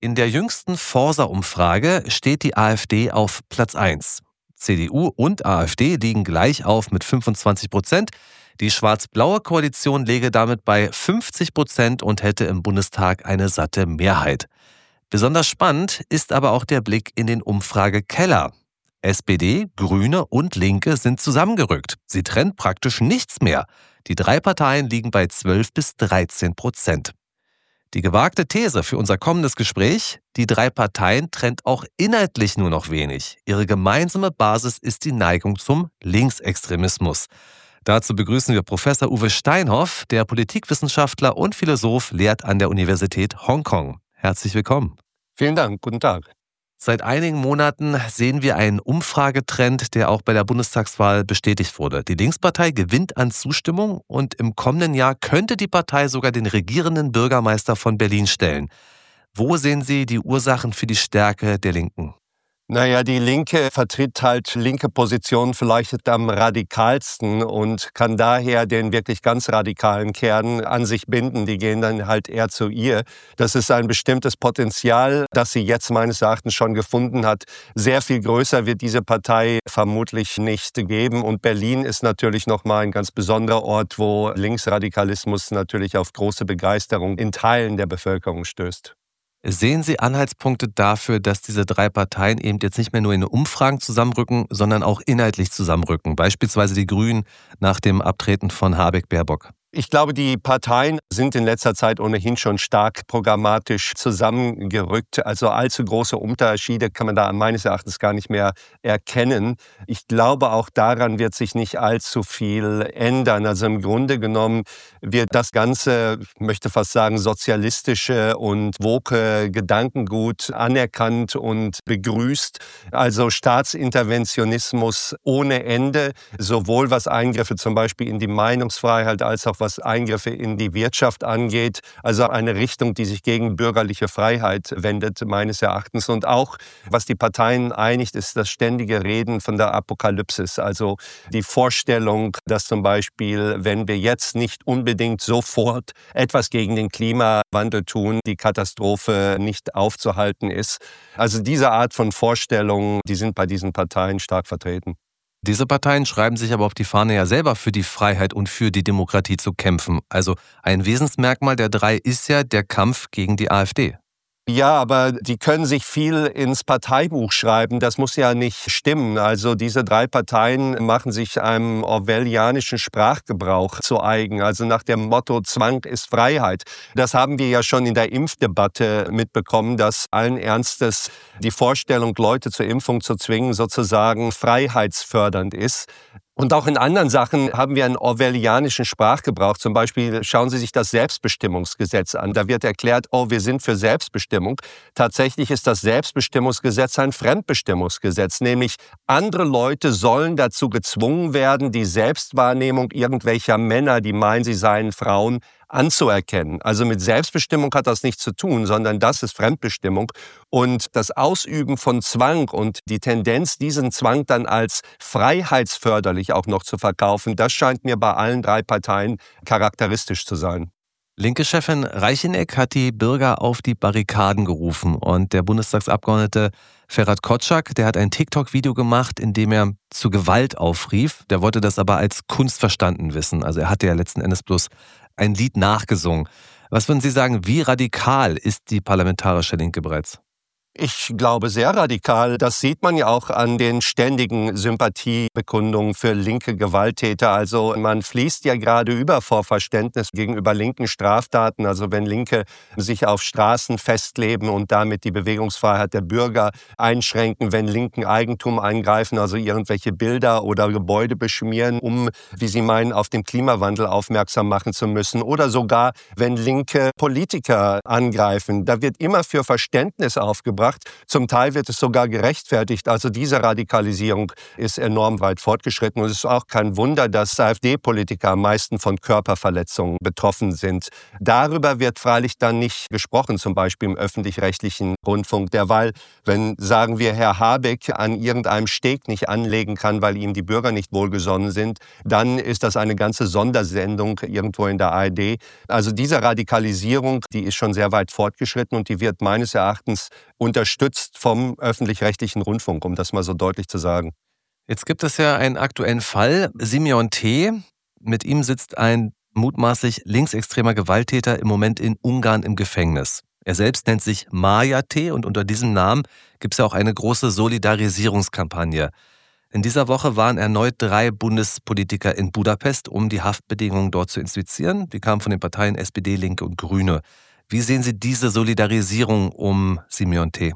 In der jüngsten Forsa-Umfrage steht die AfD auf Platz 1. CDU und AfD liegen gleich auf mit 25%. Die schwarz-blaue Koalition läge damit bei 50% und hätte im Bundestag eine satte Mehrheit. Besonders spannend ist aber auch der Blick in den Umfragekeller. SPD, Grüne und Linke sind zusammengerückt. Sie trennt praktisch nichts mehr. Die drei Parteien liegen bei 12-13%. Die gewagte These für unser kommendes Gespräch: Die drei Parteien trennt auch inhaltlich nur noch wenig. Ihre gemeinsame Basis ist die Neigung zum Linksextremismus. Dazu begrüßen wir Professor Uwe Steinhoff, der Politikwissenschaftler und Philosoph, lehrt an der Universität Hongkong. Herzlich willkommen. Vielen Dank, guten Tag. Seit einigen Monaten sehen wir einen Umfragetrend, der auch bei der Bundestagswahl bestätigt wurde. Die Linkspartei gewinnt an Zustimmung und im kommenden Jahr könnte die Partei sogar den regierenden Bürgermeister von Berlin stellen. Wo sehen Sie die Ursachen für die Stärke der Linken? Naja, die Linke vertritt halt linke Positionen vielleicht am radikalsten und kann daher den wirklich ganz radikalen Kern an sich binden. Die gehen dann halt eher zu ihr. Das ist ein bestimmtes Potenzial, das sie jetzt meines Erachtens schon gefunden hat. Sehr viel größer wird diese Partei vermutlich nicht geben. Und Berlin ist natürlich nochmal ein ganz besonderer Ort, wo Linksradikalismus natürlich auf große Begeisterung in Teilen der Bevölkerung stößt. Sehen Sie Anhaltspunkte dafür, dass diese drei Parteien eben jetzt nicht mehr nur in den Umfragen zusammenrücken, sondern auch inhaltlich zusammenrücken? Beispielsweise die Grünen nach dem Abtreten von Habeck-Baerbock. Ich glaube, die Parteien sind in letzter Zeit ohnehin schon stark programmatisch zusammengerückt. Also allzu große Unterschiede kann man da meines Erachtens gar nicht mehr erkennen. Ich glaube, auch daran wird sich nicht allzu viel ändern. Also im Grunde genommen wird das ganze, ich möchte fast sagen, sozialistische und woke Gedankengut anerkannt und begrüßt. Also Staatsinterventionismus ohne Ende, sowohl was Eingriffe zum Beispiel in die Meinungsfreiheit als auch was Eingriffe in die Wirtschaft angeht. Also eine Richtung, die sich gegen bürgerliche Freiheit wendet, meines Erachtens. Und auch, was die Parteien einigt, ist das ständige Reden von der Apokalypsis. Also die Vorstellung, dass zum Beispiel, wenn wir jetzt nicht unbedingt sofort etwas gegen den Klimawandel tun, die Katastrophe nicht aufzuhalten ist. Also diese Art von Vorstellungen, die sind bei diesen Parteien stark vertreten. Diese Parteien schreiben sich aber auf die Fahne ja selber für die Freiheit und für die Demokratie zu kämpfen. Also ein Wesensmerkmal der drei ist ja der Kampf gegen die AfD. Ja, aber die können sich viel ins Parteibuch schreiben. Das muss ja nicht stimmen. Also diese drei Parteien machen sich einem orwellianischen Sprachgebrauch zu eigen. Also nach dem Motto Zwang ist Freiheit. Das haben wir ja schon in der Impfdebatte mitbekommen, dass allen Ernstes die Vorstellung, Leute zur Impfung zu zwingen, sozusagen freiheitsfördernd ist. Und auch in anderen Sachen haben wir einen orwellianischen Sprachgebrauch. Zum Beispiel schauen Sie sich das Selbstbestimmungsgesetz an. Da wird erklärt, wir sind für Selbstbestimmung. Tatsächlich ist das Selbstbestimmungsgesetz ein Fremdbestimmungsgesetz. Nämlich andere Leute sollen dazu gezwungen werden, die Selbstwahrnehmung irgendwelcher Männer, die meinen, sie seien Frauen, anzuerkennen. Also mit Selbstbestimmung hat das nichts zu tun, sondern das ist Fremdbestimmung. Und das Ausüben von Zwang und die Tendenz, diesen Zwang dann als freiheitsförderlich auch noch zu verkaufen, das scheint mir bei allen drei Parteien charakteristisch zu sein. Linke-Chefin Reicheneck hat die Bürger auf die Barrikaden gerufen und der Bundestagsabgeordnete Ferhat Kotschak, der hat ein TikTok-Video gemacht, in dem er zu Gewalt aufrief. Der wollte das aber als Kunst verstanden wissen. Also er hatte ja letzten Endes bloß ein Lied nachgesungen. Was würden Sie sagen, wie radikal ist die parlamentarische Linke bereits? Ich glaube, sehr radikal. Das sieht man ja auch an den ständigen Sympathiebekundungen für linke Gewalttäter. Also man fließt ja gerade über vor Verständnis gegenüber linken Straftaten. Also wenn Linke sich auf Straßen festleben und damit die Bewegungsfreiheit der Bürger einschränken, wenn Linken Eigentum eingreifen, also irgendwelche Bilder oder Gebäude beschmieren, um, wie sie meinen, auf den Klimawandel aufmerksam machen zu müssen. Oder sogar, wenn linke Politiker angreifen. Da wird immer für Verständnis aufgebracht gebracht. Zum Teil wird es sogar gerechtfertigt. Also diese Radikalisierung ist enorm weit fortgeschritten. Und es ist auch kein Wunder, dass AfD-Politiker am meisten von Körperverletzungen betroffen sind. Darüber wird freilich dann nicht gesprochen, zum Beispiel im öffentlich-rechtlichen Rundfunk. Derweil, wenn, sagen wir, Herr Habeck an irgendeinem Steg nicht anlegen kann, weil ihm die Bürger nicht wohlgesonnen sind, dann ist das eine ganze Sondersendung irgendwo in der ARD. Also diese Radikalisierung, die ist schon sehr weit fortgeschritten und die wird meines Erachtens unterstützt vom öffentlich-rechtlichen Rundfunk, um das mal so deutlich zu sagen. Jetzt gibt es ja einen aktuellen Fall, Simeon T. Mit ihm sitzt ein mutmaßlich linksextremer Gewalttäter im Moment in Ungarn im Gefängnis. Er selbst nennt sich Maja T. und unter diesem Namen gibt es ja auch eine große Solidarisierungskampagne. In dieser Woche waren erneut 3 Bundespolitiker in Budapest, um die Haftbedingungen dort zu inspizieren. Die kamen von den Parteien SPD, Linke und Grüne. Wie sehen Sie diese Solidarisierung um Simeon T.?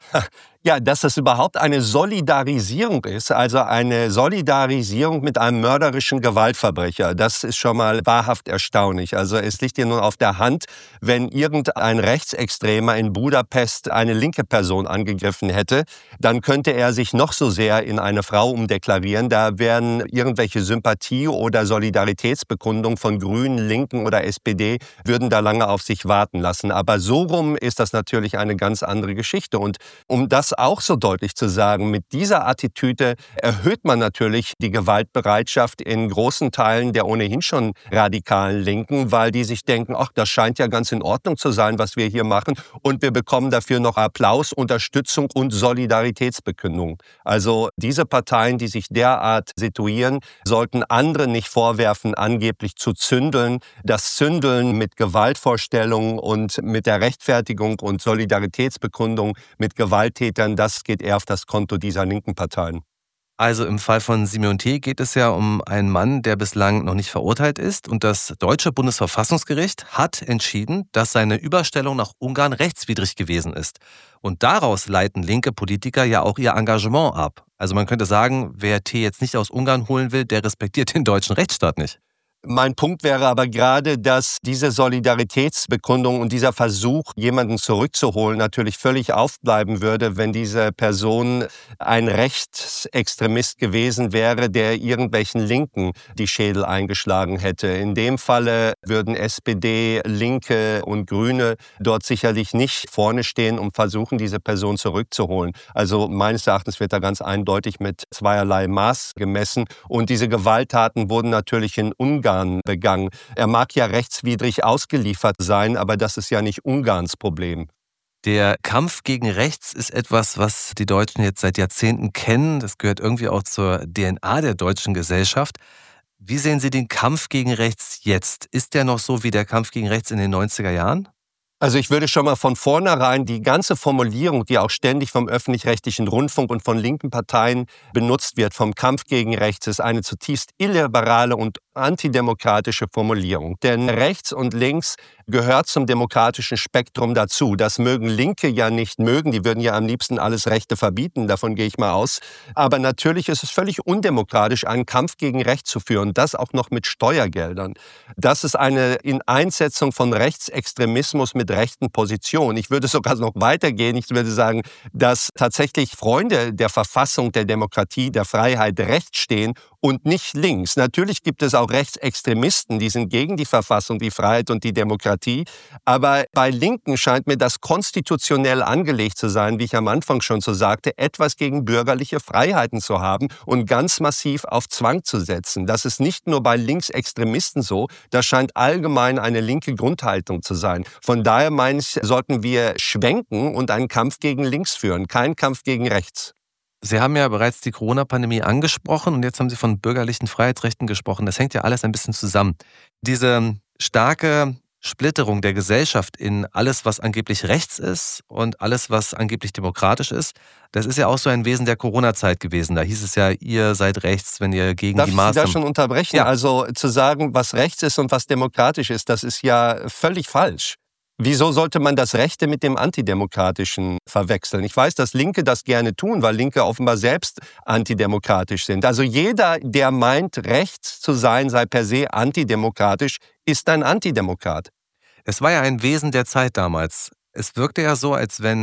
Ja, dass es überhaupt eine Solidarisierung ist, also eine Solidarisierung mit einem mörderischen Gewaltverbrecher, das ist schon mal wahrhaft erstaunlich. Also es liegt ja nun auf der Hand, wenn irgendein Rechtsextremer in Budapest eine linke Person angegriffen hätte, dann könnte er sich noch so sehr in eine Frau umdeklarieren. Da wären irgendwelche Sympathie- oder Solidaritätsbekundungen von Grünen, Linken oder SPD, würden da lange auf sich warten lassen. Aber so rum ist das natürlich eine ganz andere Geschichte. Und um das auch so deutlich zu sagen, mit dieser Attitüde erhöht man natürlich die Gewaltbereitschaft in großen Teilen der ohnehin schon radikalen Linken, weil die sich denken, ach, das scheint ja ganz in Ordnung zu sein, was wir hier machen, und wir bekommen dafür noch Applaus, Unterstützung und Solidaritätsbekundung. Also diese Parteien, die sich derart situieren, sollten andere nicht vorwerfen, angeblich zu zündeln. Das Zündeln mit Gewaltvorstellungen und mit der Rechtfertigung und Solidaritätsbekundung mit Gewalttätern, das geht eher auf das Konto dieser linken Parteien. Also im Fall von Simeon T. geht es ja um einen Mann, der bislang noch nicht verurteilt ist. Und das deutsche Bundesverfassungsgericht hat entschieden, dass seine Überstellung nach Ungarn rechtswidrig gewesen ist. Und daraus leiten linke Politiker ja auch ihr Engagement ab. Also man könnte sagen, wer T. jetzt nicht aus Ungarn holen will, der respektiert den deutschen Rechtsstaat nicht. Mein Punkt wäre aber gerade, dass diese Solidaritätsbekundung und dieser Versuch, jemanden zurückzuholen, natürlich völlig aufbleiben würde, wenn diese Person ein Rechtsextremist gewesen wäre, der irgendwelchen Linken die Schädel eingeschlagen hätte. In dem Falle würden SPD, Linke und Grüne dort sicherlich nicht vorne stehen und versuchen, diese Person zurückzuholen. Also meines Erachtens wird da ganz eindeutig mit zweierlei Maß gemessen. Und diese Gewalttaten wurden natürlich in Ungarn begangen. Er mag ja rechtswidrig ausgeliefert sein, aber das ist ja nicht Ungarns Problem. Der Kampf gegen rechts ist etwas, was die Deutschen jetzt seit Jahrzehnten kennen. Das gehört irgendwie auch zur DNA der deutschen Gesellschaft. Wie sehen Sie den Kampf gegen rechts jetzt? Ist der noch so wie der Kampf gegen rechts in den 90er Jahren? Also ich würde schon mal von vornherein die ganze Formulierung, die auch ständig vom öffentlich-rechtlichen Rundfunk und von linken Parteien benutzt wird, vom Kampf gegen rechts, ist eine zutiefst illiberale und antidemokratische Formulierung. Denn rechts und links gehört zum demokratischen Spektrum dazu. Das mögen Linke ja nicht mögen, die würden ja am liebsten alles Rechte verbieten, davon gehe ich mal aus. Aber natürlich ist es völlig undemokratisch, einen Kampf gegen rechts zu führen, das auch noch mit Steuergeldern. Das ist eine Ineinsetzung von Rechtsextremismus mit rechten Positionen. Ich würde sogar noch weitergehen. Ich würde sagen, dass tatsächlich Freunde der Verfassung, der Demokratie, der Freiheit rechts stehen und nicht links. Natürlich gibt es auch Rechtsextremisten, die sind gegen die Verfassung, die Freiheit und die Demokratie. Aber bei Linken scheint mir das konstitutionell angelegt zu sein, wie ich am Anfang schon so sagte, etwas gegen bürgerliche Freiheiten zu haben und ganz massiv auf Zwang zu setzen. Das ist nicht nur bei Linksextremisten so, das scheint allgemein eine linke Grundhaltung zu sein. Von daher meine ich, sollten wir schwenken und einen Kampf gegen links führen, keinen Kampf gegen rechts. Sie haben ja bereits die Corona-Pandemie angesprochen und jetzt haben Sie von bürgerlichen Freiheitsrechten gesprochen. Das hängt ja alles ein bisschen zusammen. Diese starke Splitterung der Gesellschaft in alles, was angeblich rechts ist und alles, was angeblich demokratisch ist, das ist ja auch so ein Wesen der Corona-Zeit gewesen. Da hieß es ja, ihr seid rechts, wenn ihr gegen die Maßnahmen... Darf ich Sie da schon unterbrechen? Ja. Also zu sagen, was rechts ist und was demokratisch ist, das ist ja völlig falsch. Wieso sollte man das Rechte mit dem Antidemokratischen verwechseln? Ich weiß, dass Linke das gerne tun, weil Linke offenbar selbst antidemokratisch sind. Also jeder, der meint, rechts zu sein, sei per se antidemokratisch, ist ein Antidemokrat. Es war ja ein Wesen der Zeit damals. Es wirkte ja so, als wenn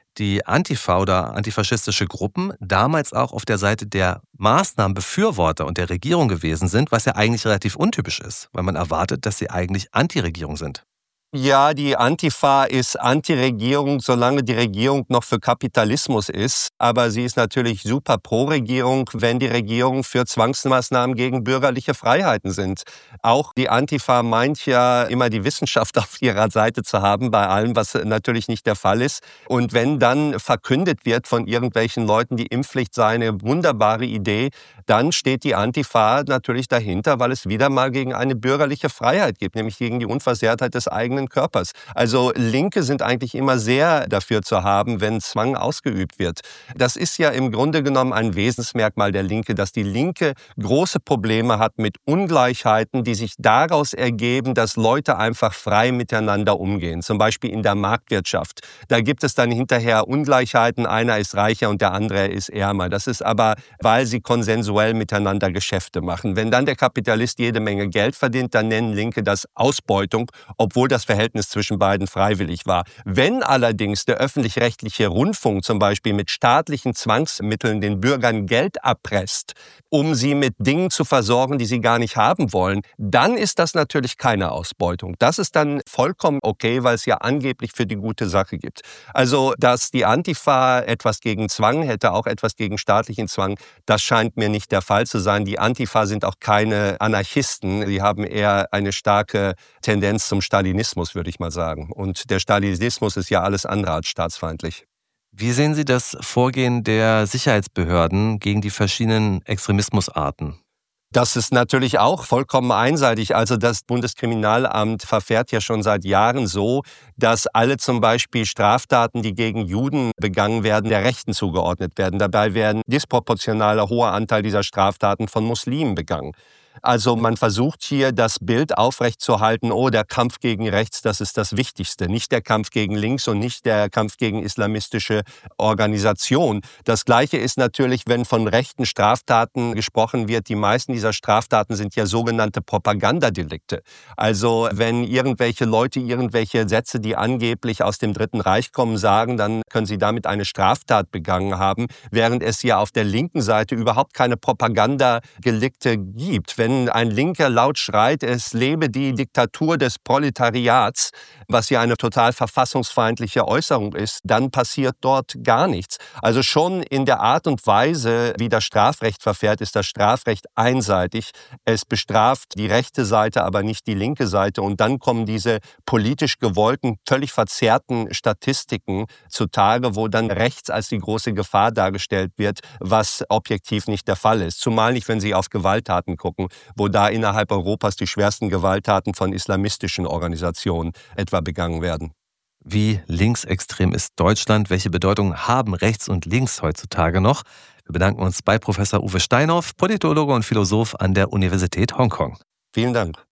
die Antifa oder antifaschistische Gruppen damals auch auf der Seite der Maßnahmenbefürworter und der Regierung gewesen sind, was ja eigentlich relativ untypisch ist, weil man erwartet, dass sie eigentlich Anti-Regierung sind. Ja, die Antifa ist Anti-Regierung, solange die Regierung noch für Kapitalismus ist. Aber sie ist natürlich super pro Regierung, wenn die Regierung für Zwangsmaßnahmen gegen bürgerliche Freiheiten sind. Auch die Antifa meint ja immer die Wissenschaft auf ihrer Seite zu haben, bei allem, was natürlich nicht der Fall ist. Und wenn dann verkündet wird von irgendwelchen Leuten, die Impfpflicht sei eine wunderbare Idee, dann steht die Antifa natürlich dahinter, weil es wieder mal gegen eine bürgerliche Freiheit geht, nämlich gegen die Unversehrtheit des eigenen Körpers. Also Linke sind eigentlich immer sehr dafür zu haben, wenn Zwang ausgeübt wird. Das ist ja im Grunde genommen ein Wesensmerkmal der Linke, dass die Linke große Probleme hat mit Ungleichheiten, die sich daraus ergeben, dass Leute einfach frei miteinander umgehen. Zum Beispiel in der Marktwirtschaft. Da gibt es dann hinterher Ungleichheiten. Einer ist reicher und der andere ist ärmer. Das ist aber, weil sie konsensuell miteinander Geschäfte machen. Wenn dann der Kapitalist jede Menge Geld verdient, dann nennen Linke das Ausbeutung, obwohl das Verhältnis zwischen beiden freiwillig war. Wenn allerdings der öffentlich-rechtliche Rundfunk zum Beispiel mit staatlichen Zwangsmitteln den Bürgern Geld erpresst, um sie mit Dingen zu versorgen, die sie gar nicht haben wollen, dann ist das natürlich keine Ausbeutung. Das ist dann vollkommen okay, weil es ja angeblich für die gute Sache gibt. Also, dass die Antifa etwas gegen Zwang hätte, auch etwas gegen staatlichen Zwang, das scheint mir nicht der Fall zu sein. Die Antifa sind auch keine Anarchisten. Sie haben eher eine starke Tendenz zum Stalinismus, würde ich mal sagen. Und der Stalinismus ist ja alles andere als staatsfeindlich. Wie sehen Sie das Vorgehen der Sicherheitsbehörden gegen die verschiedenen Extremismusarten? Das ist natürlich auch vollkommen einseitig. Also das Bundeskriminalamt verfährt ja schon seit Jahren so, dass alle zum Beispiel Straftaten, die gegen Juden begangen werden, der Rechten zugeordnet werden. Dabei werden disproportionaler hoher Anteil dieser Straftaten von Muslimen begangen. Also man versucht hier das Bild aufrechtzuerhalten, oh, der Kampf gegen rechts, das ist das Wichtigste. Nicht der Kampf gegen links und nicht der Kampf gegen islamistische Organisation. Das Gleiche ist natürlich, wenn von rechten Straftaten gesprochen wird. Die meisten dieser Straftaten sind ja sogenannte Propagandadelikte. Also wenn irgendwelche Leute irgendwelche Sätze, die angeblich aus dem Dritten Reich kommen, sagen, dann können sie damit eine Straftat begangen haben, während es ja auf der linken Seite überhaupt keine Propagandadelikte gibt. Wenn ein Linker laut schreit, es lebe die Diktatur des Proletariats, was ja eine total verfassungsfeindliche Äußerung ist, dann passiert dort gar nichts. Also schon in der Art und Weise, wie das Strafrecht verfährt, ist das Strafrecht einseitig. Es bestraft die rechte Seite, aber nicht die linke Seite. Und dann kommen diese politisch gewollten, völlig verzerrten Statistiken zutage, wo dann rechts als die große Gefahr dargestellt wird, was objektiv nicht der Fall ist. Zumal nicht, wenn Sie auf Gewalttaten gucken, wo da innerhalb Europas die schwersten Gewalttaten von islamistischen Organisationen etwa begangen werden. Wie linksextrem ist Deutschland? Welche Bedeutung haben rechts und links heutzutage noch? Wir bedanken uns bei Professor Uwe Steinhoff, Politologe und Philosoph an der Universität Hongkong. Vielen Dank.